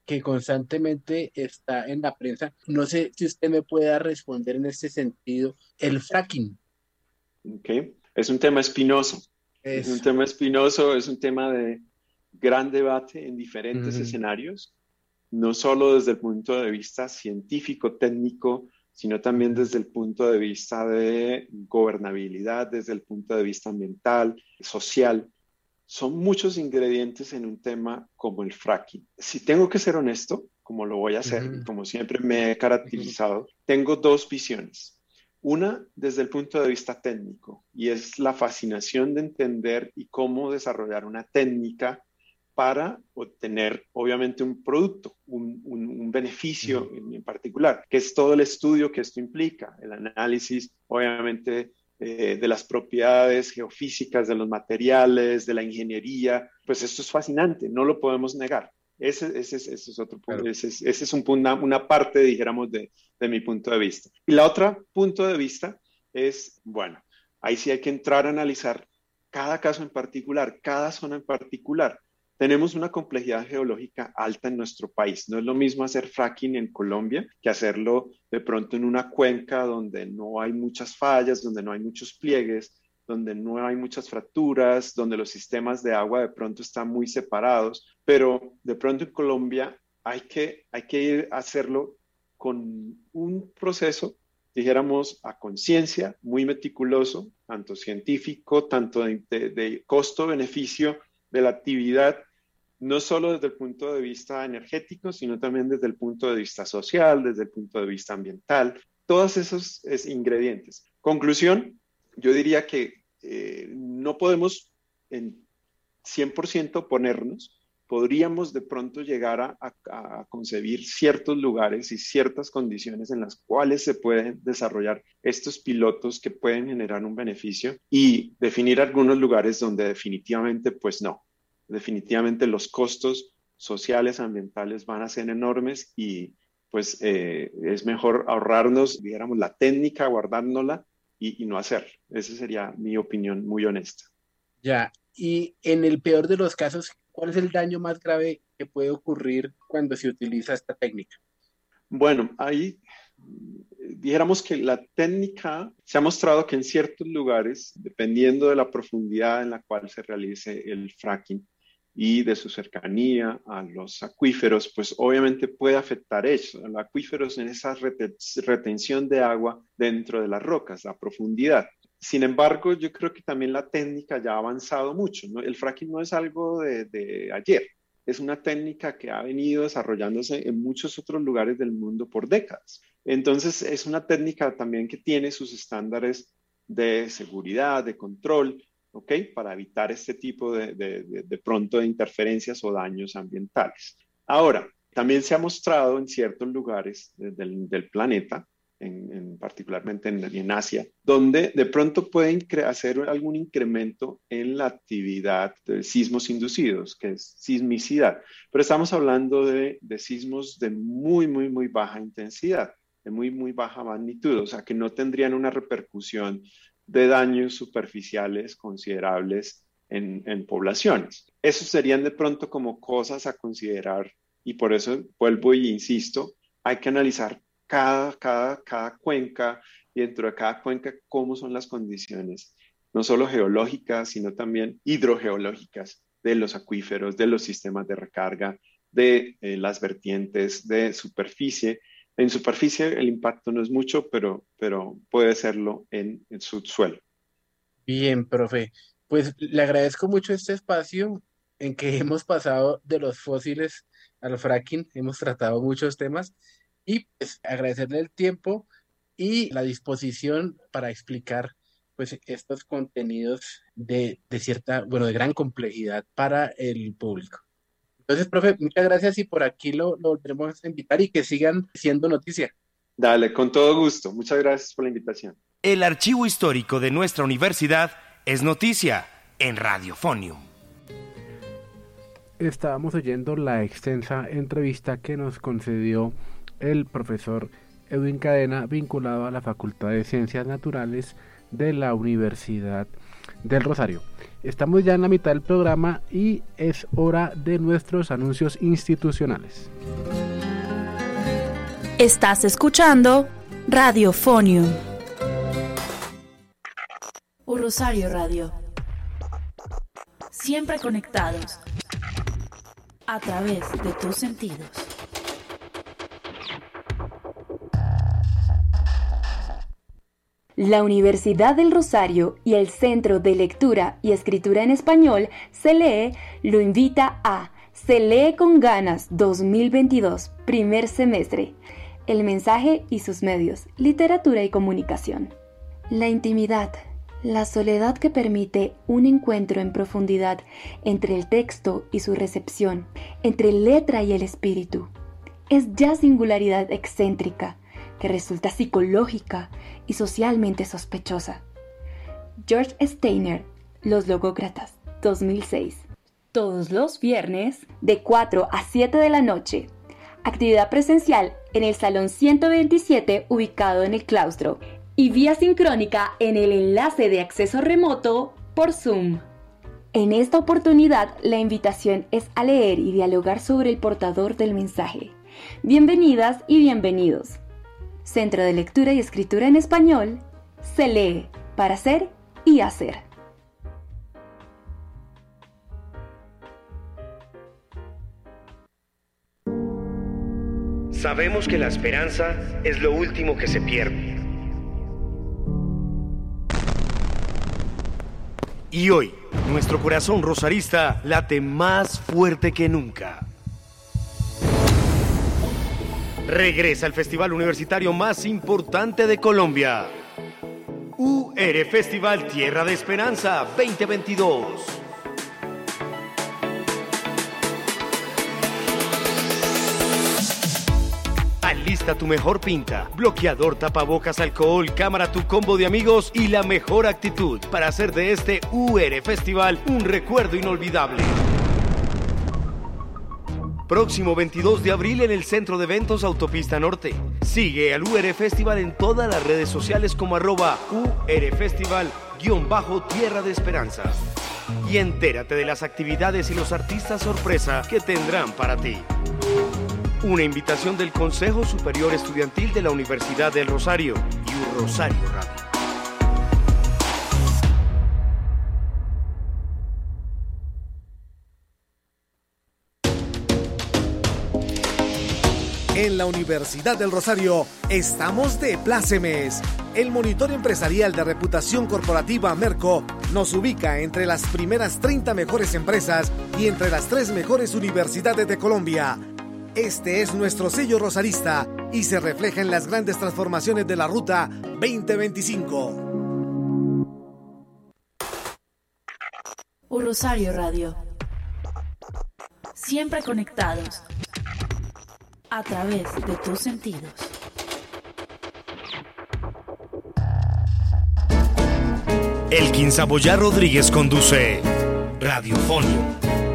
que constantemente está en la prensa. No sé si usted me pueda responder en este sentido. El fracking. Okay. Es un tema espinoso. Es un tema espinoso, es un tema de gran debate en diferentes escenarios, no solo desde el punto de vista científico, técnico, sino también desde el punto de vista de gobernabilidad, desde el punto de vista ambiental, social. Son muchos ingredientes en un tema como el fracking. Si tengo que ser honesto, como lo voy a hacer, y como siempre me he caracterizado, tengo dos visiones. Una, desde el punto de vista técnico, y es la fascinación de entender y cómo desarrollar una técnica para obtener, obviamente, un producto, un beneficio en particular, que es todo el estudio que esto implica, el análisis, obviamente, de las propiedades geofísicas, de los materiales, de la ingeniería. Pues esto es fascinante, no lo podemos negar. Ese es otro punto, claro. Ese es una parte, dijéramos, de mi punto de vista. Y la otra punto de vista es, bueno, ahí sí hay que entrar a analizar cada caso en particular, cada zona en particular. Tenemos una complejidad geológica alta en nuestro país. No es lo mismo hacer fracking en Colombia que hacerlo de pronto en una cuenca donde no hay muchas fallas, donde no hay muchos pliegues, donde no hay muchas fracturas, donde los sistemas de agua de pronto están muy separados. Pero de pronto en Colombia hay que ir a hacerlo con un proceso, dijéramos, a conciencia, muy meticuloso, tanto científico, tanto de costo-beneficio de la actividad, no solo desde el punto de vista energético, sino también desde el punto de vista social, desde el punto de vista ambiental, todos esos ingredientes. Conclusión, yo diría que no podemos en 100% ponernos, podríamos de pronto llegar a concebir ciertos lugares y ciertas condiciones en las cuales se pueden desarrollar estos pilotos que pueden generar un beneficio y definir algunos lugares donde definitivamente pues no. Definitivamente los costos sociales, ambientales van a ser enormes y pues es mejor ahorrarnos, dijéramos, la técnica, guardárnosla y no hacerlo. Esa sería mi opinión muy honesta. Ya, y en el peor de los casos, ¿cuál es el daño más grave que puede ocurrir cuando se utiliza esta técnica? Bueno, ahí dijéramos que la técnica se ha mostrado que en ciertos lugares, dependiendo de la profundidad en la cual se realice el fracking y de su cercanía a los acuíferos, pues obviamente puede afectar eso. Los acuíferos en esa retención de agua dentro de las rocas, la profundidad. Sin embargo, yo creo que también la técnica ya ha avanzado mucho, ¿no? El fracking no es algo de ayer, es una técnica que ha venido desarrollándose en muchos otros lugares del mundo por décadas. Entonces, es una técnica también que tiene sus estándares de seguridad, de control, ¿ok? Para evitar este tipo de pronto de interferencias o daños ambientales. Ahora, también se ha mostrado en ciertos lugares del planeta, particularmente en Asia, donde de pronto pueden hacer algún incremento en la actividad de sismos inducidos, que es sismicidad. Pero estamos hablando de sismos de muy, muy, muy baja intensidad, de muy, muy baja magnitud, o sea, que no tendrían una repercusión de daños superficiales considerables en poblaciones. Esos serían de pronto como cosas a considerar y por eso vuelvo y insisto, hay que analizar cada cuenca y dentro de cada cuenca cómo son las condiciones, no solo geológicas, sino también hidrogeológicas de los acuíferos, de los sistemas de recarga, de las vertientes, de superficie. En superficie el impacto no es mucho, pero puede serlo en subsuelo. Bien, profe. Pues le agradezco mucho este espacio en que hemos pasado de los fósiles al fracking, hemos tratado muchos temas. Y pues agradecerle el tiempo y la disposición para explicar pues estos contenidos de cierta, bueno, de gran complejidad para el público. Entonces, profe, muchas gracias y por aquí lo volveremos a invitar y que sigan siendo noticia. Dale, con todo gusto. Muchas gracias por la invitación. El archivo histórico de nuestra universidad es noticia en Radiofonium. Estábamos oyendo la extensa entrevista que nos concedió el profesor Edwin Cadena, vinculado a la Facultad de Ciencias Naturales de la Universidad del Rosario. Estamos ya en la mitad del programa y es hora de nuestros anuncios institucionales. Estás escuchando Radiofonium. Rosario Radio. Siempre conectados a través de tus sentidos. La Universidad del Rosario y el Centro de Lectura y Escritura en Español, CELEE, lo invita a Se Lee con Ganas 2022, primer semestre. El mensaje y sus medios, literatura y comunicación. La intimidad, la soledad que permite un encuentro en profundidad entre el texto y su recepción, entre letra y el espíritu. Es ya singularidad excéntrica, que resulta psicológica y socialmente sospechosa. George Steiner, Los Logócratas, 2006. Todos los viernes, de 4 a 7 de la noche. Actividad presencial en el Salón 127, ubicado en el claustro, y vía sincrónica en el enlace de acceso remoto por Zoom. En esta oportunidad, la invitación es a leer y dialogar sobre el portador del mensaje. Bienvenidas y bienvenidos. Centro de Lectura y Escritura en Español, se lee para ser y hacer. Sabemos que la esperanza es lo último que se pierde. Y hoy, nuestro corazón rosarista late más fuerte que nunca. Regresa el festival universitario más importante de Colombia. UR Festival Tierra de Esperanza 2022. Alista tu mejor pinta, bloqueador, tapabocas, alcohol, cámara, tu combo de amigos y la mejor actitud para hacer de este UR Festival un recuerdo inolvidable. Próximo 22 de abril en el Centro de Eventos Autopista Norte. Sigue al UR Festival en todas las redes sociales como @UR-Festival_Tierra de Esperanza. Y entérate de las actividades y los artistas sorpresa que tendrán para ti. Una invitación del Consejo Superior Estudiantil de la Universidad del Rosario y Rosario Radio. En la Universidad del Rosario estamos de plácemes. El monitor empresarial de reputación corporativa Merco nos ubica entre las primeras 30 mejores empresas y entre las 3 mejores universidades de Colombia. Este es nuestro sello rosarista y se refleja en las grandes transformaciones de la Ruta 2025. Rosario Radio. Siempre conectados a través de tus sentidos. Elkin Saboya Rodríguez conduce Radiofonium.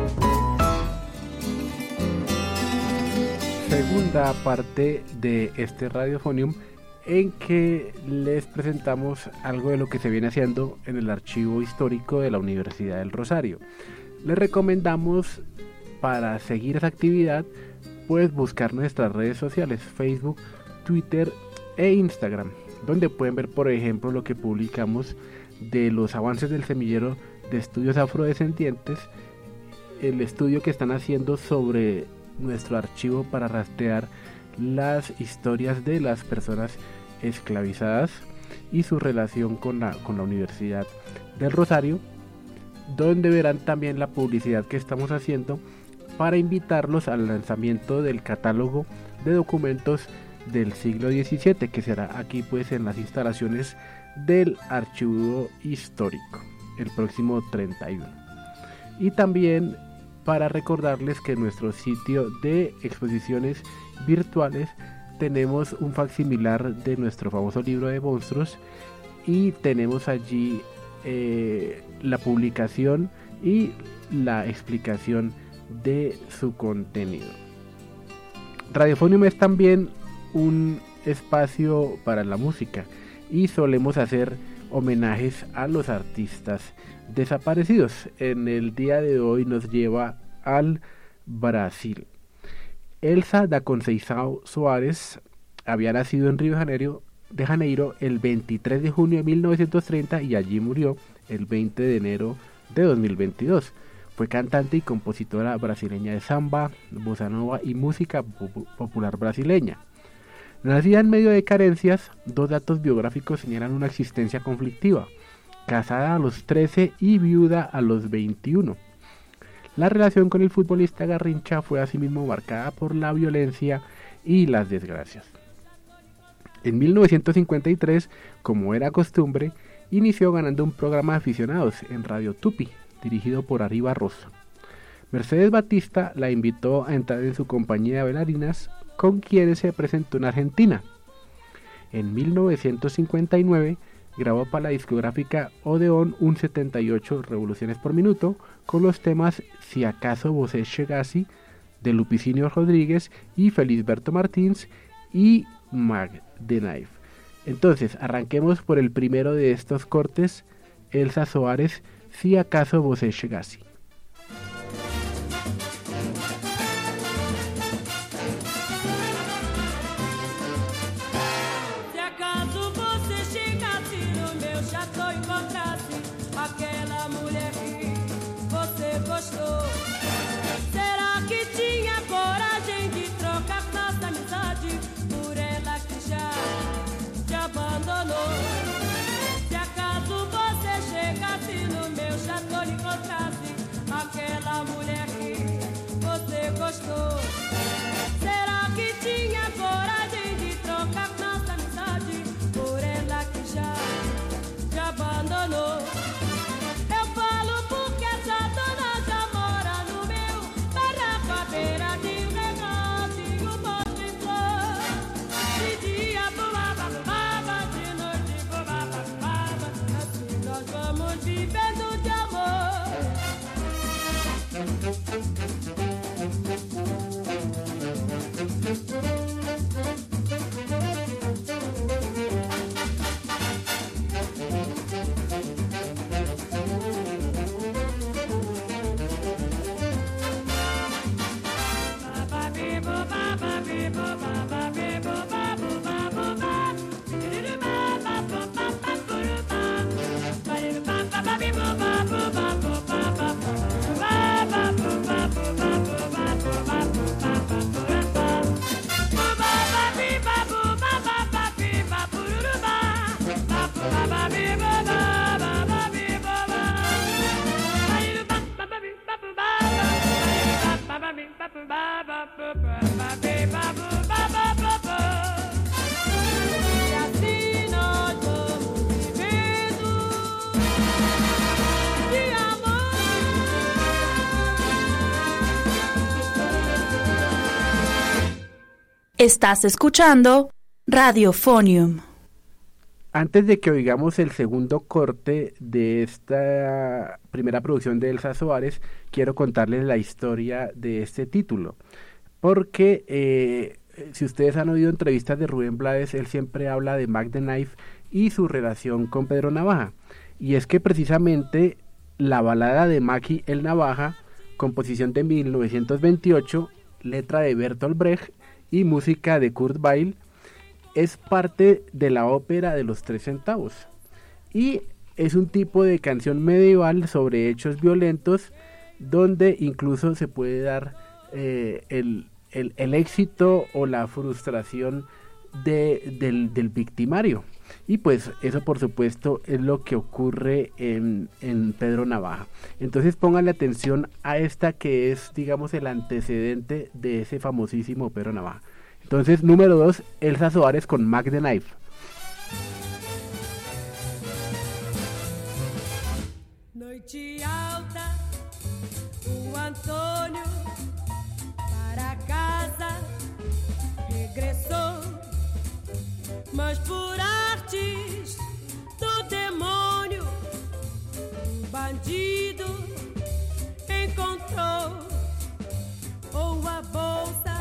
Segunda parte de este Radiofonium en que les presentamos algo de lo que se viene haciendo en el archivo histórico de la Universidad del Rosario. Les recomendamos, para seguir esa actividad, pues buscar nuestras redes sociales, Facebook, Twitter e Instagram, donde pueden ver, por ejemplo, lo que publicamos de los avances del semillero de estudios afrodescendientes, el estudio que están haciendo sobre nuestro archivo para rastrear las historias de las personas esclavizadas y su relación con la Universidad del Rosario, donde verán también la publicidad que estamos haciendo para invitarlos al lanzamiento del catálogo de documentos del siglo XVII, que será aquí pues en las instalaciones del archivo histórico el próximo 31. Y también para recordarles que en nuestro sitio de exposiciones virtuales tenemos un facsimilar de nuestro famoso libro de monstruos y tenemos allí la publicación y la explicación de su contenido. Radiofonium es también un espacio para la música y solemos hacer homenajes a los artistas desaparecidos. En el día de hoy nos lleva al Brasil. Elsa da Conceição Soares había nacido en Río de Janeiro el 23 de junio de 1930 y allí murió el 20 de enero de 2022. Fue cantante y compositora brasileña de samba, bossa nova y música popular brasileña. Nacida en medio de carencias, dos datos biográficos señalan una existencia conflictiva: casada a los 13 y viuda a los 21. La relación con el futbolista Garrincha fue asimismo marcada por la violencia y las desgracias. En 1953, como era costumbre, inició ganando un programa de aficionados en Radio Tupi, dirigido por Ari Barros. Mercedes Batista la invitó a entrar en su compañía de bailarinas, con quienes se presentó en Argentina. En 1959 grabó para la discográfica Odeon un 78 revoluciones por minuto con los temas Si acaso você chegasse de Lupicínio Rodríguez y Felisberto Martins y Mag the Knife. Entonces arranquemos por el primero de estos cortes, Elsa Soares, Si acaso você chegasse. Será que tinha coragem de trocar nossa amizade por ela que já te abandonou? Se acaso você chegasse no meu chateau e encontrasse aquela mulher que você gostou, será que tinha coragem de trocar nossa amizade por ela que já te abandonou? Estás escuchando Radiofonium. Antes de que oigamos el segundo corte de esta primera producción de Elsa Soares, quiero contarles la historia de este título. Porque si ustedes han oído entrevistas de Rubén Blades, él siempre habla de Mag the Knife y su relación con Pedro Navaja. Y es que precisamente la balada de Maki el Navaja, composición de 1928, letra de Bertolt Brecht y música de Kurt Weill, es parte de la ópera de los 3 centavos. Y es un tipo de canción medieval sobre hechos violentos, donde incluso se puede dar el éxito o la frustración del victimario. Y pues eso por supuesto es lo que ocurre en Pedro Navaja. Entonces pónganle atención a esta que es, digamos, el antecedente de ese famosísimo Pedro Navaja. Entonces, número 2, Elsa Soares con Mag the Knife. Noite alta, o Antônio para casa regressou, mas por artes do demônio, o bandido encontrou ou a bolsa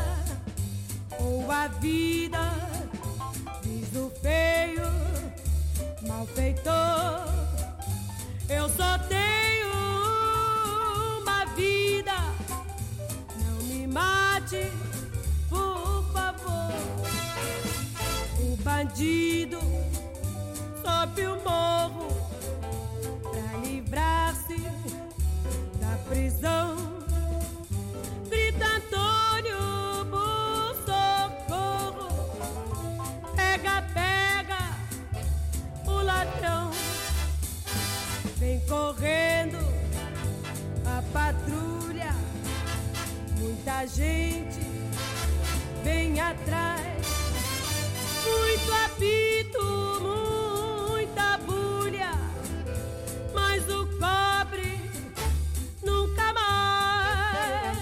ou a vida, diz o feio, mal malfeitor. Eu só tenho uma vida, não me mate, por favor. O bandido sobe o morro pra livrar-se da prisão. Grita Antônio por socorro. Pega, pega o ladrão. Vem correndo a patrulha, muita gente vem atrás. Muito apito, muita bulha, mas o cobre nunca mais.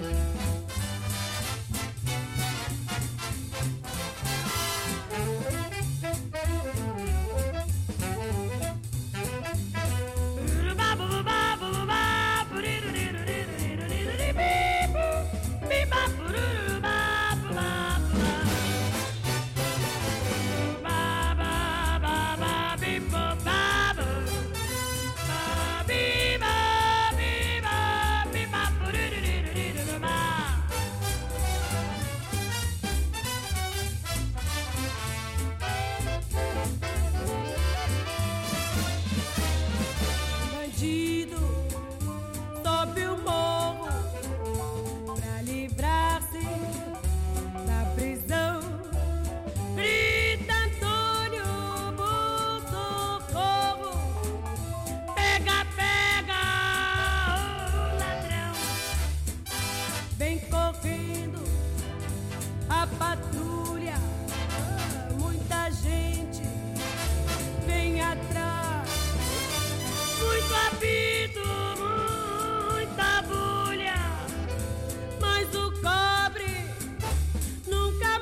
Bandido sobe o morro pra livrar-se da prisão. Grita Antônio por socorro. Pega, pega o ladrão. Vem correndo a patrulha, muita gente vem atrás. Muito apito, muita bulha, mas o cobre nunca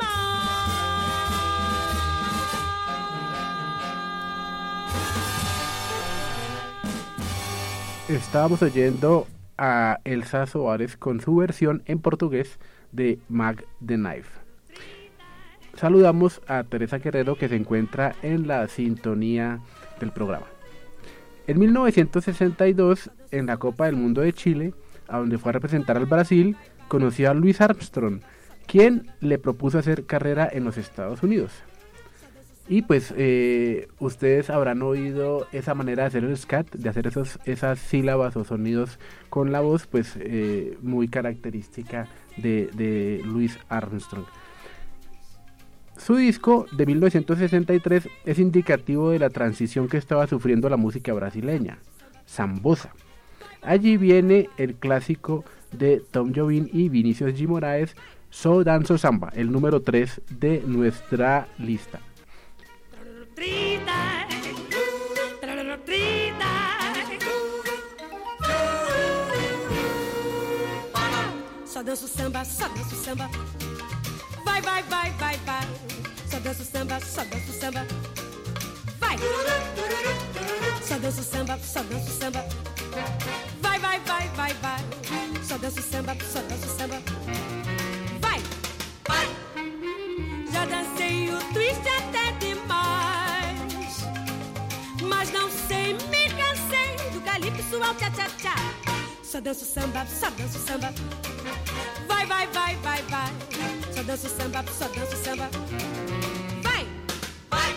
mais. Estábamos oyendo a Elsa Soares con su versión en portugués de Mag the Knife. Saludamos a Teresa Guerrero, que se encuentra en la sintonía del programa. En 1962, en la Copa del Mundo de Chile, a donde fue a representar al Brasil, conoció a Louis Armstrong, quien le propuso hacer carrera en los Estados Unidos. Y pues ustedes habrán oído esa manera de hacer el scat, de hacer esas sílabas o sonidos con la voz, pues muy característica de Louis Armstrong. Su disco de 1963 es indicativo de la transición que estaba sufriendo la música brasileña, Sambosa. Allí viene el clásico de Tom Jobim y Vinicius G. Moraes, So Danzo Samba, el número 3 de nuestra lista. Só danço samba, só danço samba. Vai, vai, vai, vai, vai. Só danço samba, só danço samba. Vai. Só danço samba, só danço samba. Vai, vai, vai, vai, vai. Só danço samba, só danço samba. Vai. Vai. Já dancei o twist até demais, mas não sei, me cansei do calypso ao tchá-tchá-tchá. Só danço samba, só danço samba. Vai, vai, vai, vai, vai. Só danço samba, só danço samba. Vai, vai.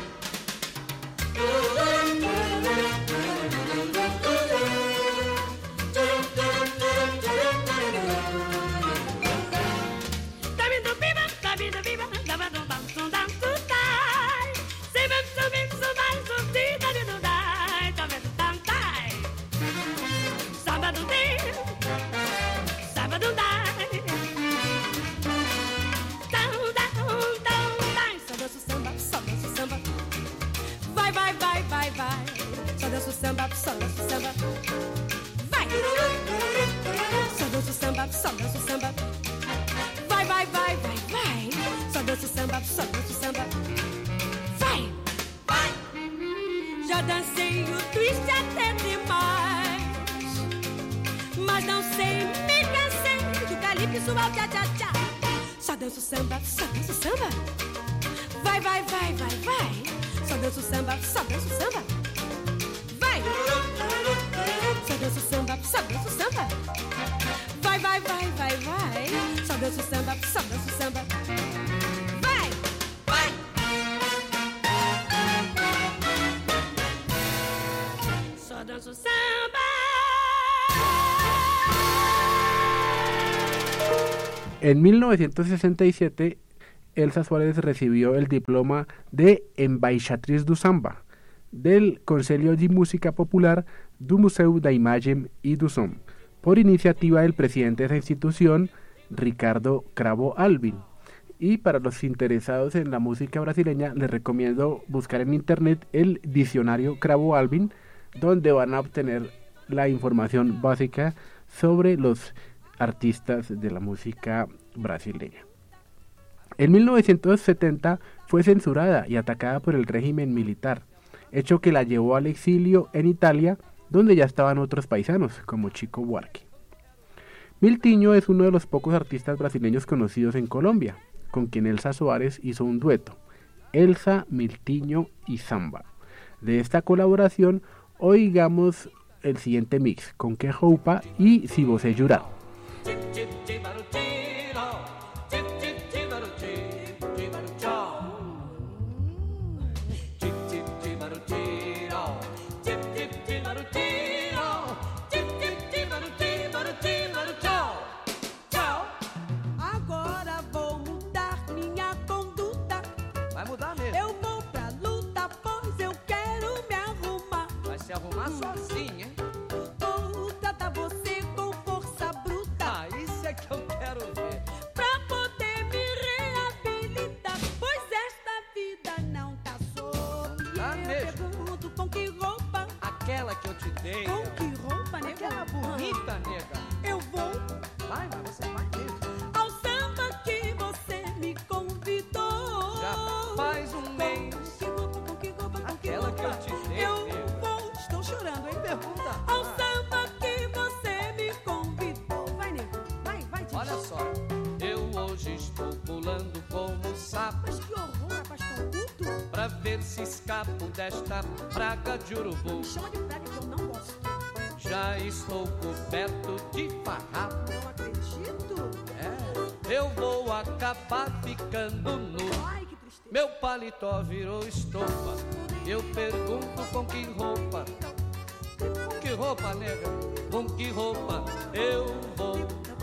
Samba, só danço samba. Vai! Só danço samba, só danço samba. Vai, vai, vai, vai, vai. Só danço samba, só danço samba. Vai! Vai! Já dancei o twist até demais, mas não sei, me cansei do calypso ao tchá-tchá-tchá. Só danço samba, só danço samba. Vai, vai, vai, vai, vai. Só danço samba, só danço samba. danço samba, só danço samba. Vai! Vai! Só danço samba. En 1967, Elsa Suárez recibió el diploma de Embaixatriz do Samba del Conselho de Música Popular do Museu da Imagem e do Som, por iniciativa del presidente de esa institución, Ricardo Cravo Alvim. Y para los interesados en la música brasileña, les recomiendo buscar en internet el diccionario Cravo Alvim, donde van a obtener la información básica sobre los artistas de la música brasileña. En 1970 fue censurada y atacada por el régimen militar, hecho que la llevó al exilio en Italia, donde ya estaban otros paisanos, como Chico Buarque. Miltinho es uno de los pocos artistas brasileños conocidos en Colombia, con quien Elsa Suárez hizo un dueto, Elsa, Miltinho y Samba. De esta colaboración, oigamos el siguiente mix, con Que Roupa y Si Você Jurar. Agora vou mudar minha conduta. Vai mudar mesmo. Eu vou pra luta, pois eu quero me arrumar. Vai se arrumar sozinha, hein? Vou tratar você com força bruta. Ah, isso é que eu quero ver. Pra poder me reabilitar, pois esta vida não tá sob. Tá Eu mesmo. pergunto com que roupa, Aquela que eu te dei. com que roupa, nega? Aquela bonita, nega. Eu vou Vai, você vai mesmo. ao samba que você me convidou. Já faz um mês. Com que roupa, com que Aquela que eu roupa? te dei, Eu nega. vou, estou chorando, hein? Pergunta. Ao samba que você me convidou. Vai, nego, vai, diz. Olha só, eu hoje estou pulando como sapo Mas que horror, rapaz, tão culto. pra ver se escapo desta praga de urubu. Me chama de praga que eu não gosto. Já estou coberto de farrapo. Não acredito. É, eu vou acabar ficando nu. Ai, que tristeza. Meu paletó virou estopa. Eu pergunto com que roupa? Com que roupa, nega? Com que roupa eu vou?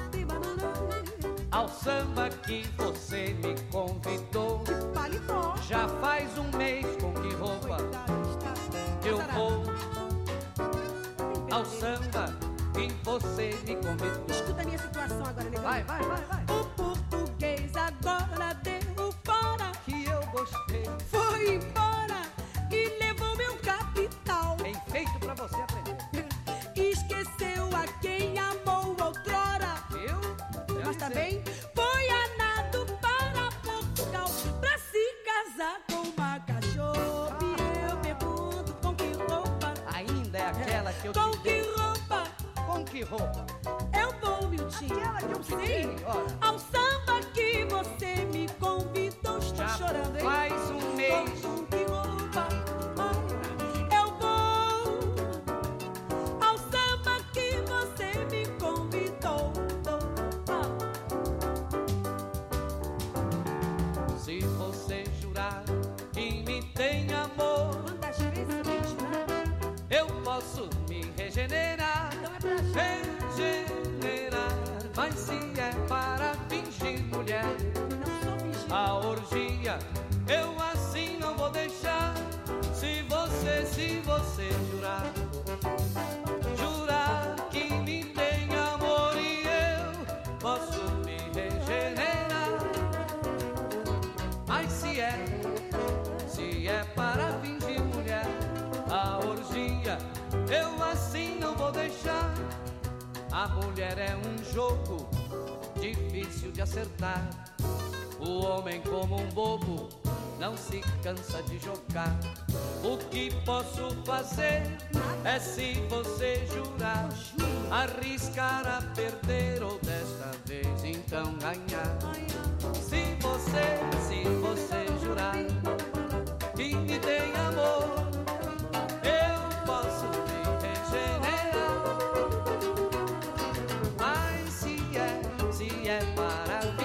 Ao samba que você me convidou. Paletó. Já faz um mês, com que roupa eu vou? Ao samba que você me convidou. Escuta a minha situação agora, nega. Vai. O português agora deu fora. Que eu gostei. Foi embora e levou meu capital. Bem feito pra você aprender. Esqueceu a quem amou outrora. Eu? Mas também foi a nado para Portugal pra se casar com uma cachorra. E eu pergunto com que roupa? Ainda é aquela que eu Com te que dei. roupa? Com que roupa? Eu vou, Miltinho. Aquela que eu te Sei. dei, ora. Ao samba que você me convidou. Estou Já chorando, hein? faz um mês. Com que roupa? Eu vou ao samba que você me convidou. Se você jurar que me tem amor, Quantas vezes eu tenho que jurar? eu posso me regenerar. Então é pra já. Regenerar. Mas se é para fingir mulher, Não sou fingida. a orgia eu assim não vou deixar. Se você jurar, jurar que me tem amor e eu posso me regenerar. Mas se é para fingir mulher, a orgia eu assim não vou deixar. A mulher é um jogo difícil de acertar. O homem, como um bobo, não se cansa de jogar. O que posso fazer é, se você jurar, arriscar a perder ou desta vez então ganhar. Se você jurar que me tem amor, eu posso me regenerar. Mas se é para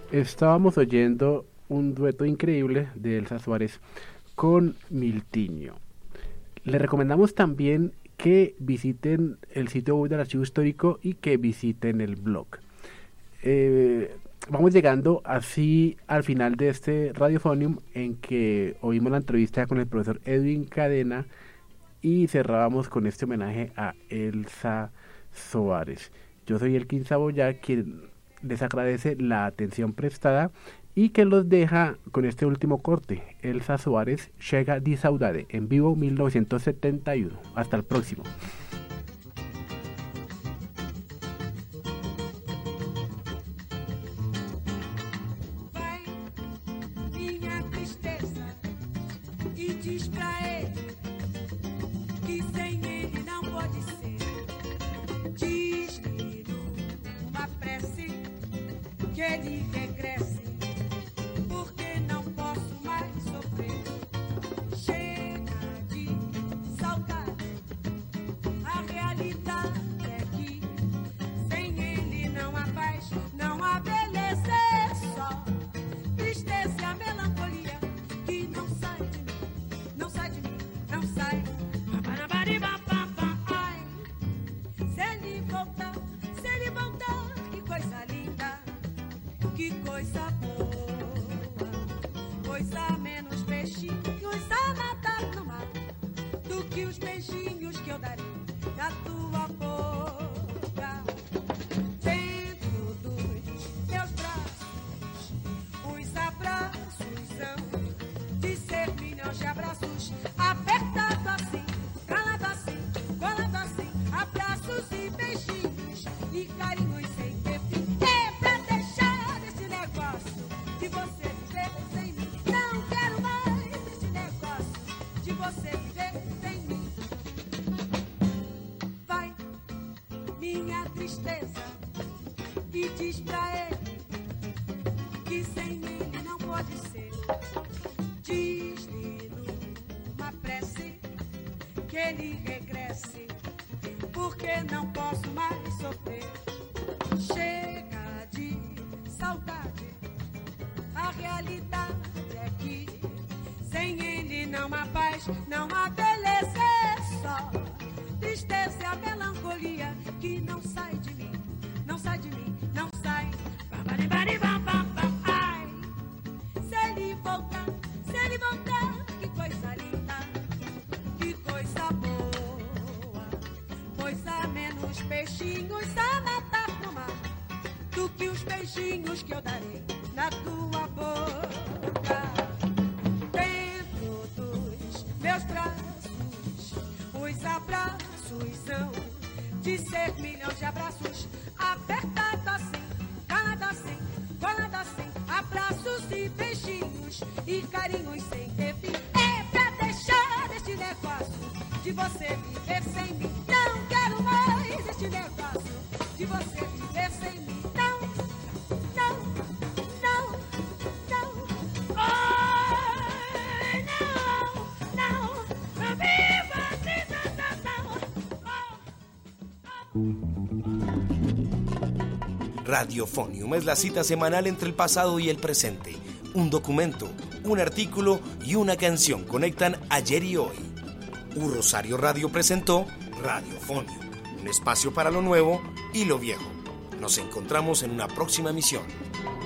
Estábamos oyendo un dueto increíble de Elsa Suárez con Miltiño. Les recomendamos también que visiten el sitio web del Archivo Histórico y que visiten el blog. Vamos llegando así al final de este Radiofonium, en que oímos la entrevista con el profesor Edwin Cadena y cerrábamos con este homenaje a Elsa Suárez. Yo soy Elkin Saboya, quien les agradece la atención prestada y que los deja con este último corte. Elsa Suárez, Chega de Saudade, en vivo 1971. Hasta el próximo. Vai, minha tristeza, e diz pra ele que sem ele não pode ser. Diz-lhe numa prece que ele regresse, porque não posso mais sofrer. Chega de saudade, a realidade é que sem ele não há paz, não há beleza, é só tristeza e a melancolia que não sai de mim, não sai de mim, não sai. Ai, se ele voltar, que coisa linda, que coisa boa, coisa menos peixinhos a matar no mar do que os beijinhos que eu darei na tua boca. Dentro dos teus braços, os abraços são de ser milhões de abraços, apertado assim, calado assim, colado assim, abraços e beijinhos e carinhos sem ter fim. É pra deixar esse negócio de você viver sem mim. Não quero mais esse negócio de você viver sem mim. Vai, minha tristeza, e diz pra ele que sem ele não pode ser. Diz-lhe numa prece que ele regresse, porque não posso mais sofrer. Chega de saudade, a realidade é que sem ele não há paz, não há beleza, é só tristeza e a melancolia que não sai de mim, não sai de mim, não sai. Ai, se ele voltar, que coisa linda, que coisa boa, coisa menos peixinhos a matar no mar do que os beijinhos que eu darei na tua boca. Dentro dos meus braços, os abraços são de ser milhões de abraços, apertado assim, calado assim, colado assim, abraços e beijinhos e carinhos sem ter fim. É pra deixar este negócio de você viver sem mim. Não quero mais este negócio de você viver sem mim. Não, não, não, não. Ai, não, não viva assim, Radiofonium es la cita semanal entre el pasado y el presente. Un documento, un artículo y una canción conectan ayer y hoy. Rosario Radio presentó Radiofonium, un espacio para lo nuevo y lo viejo. Nos encontramos en una próxima emisión.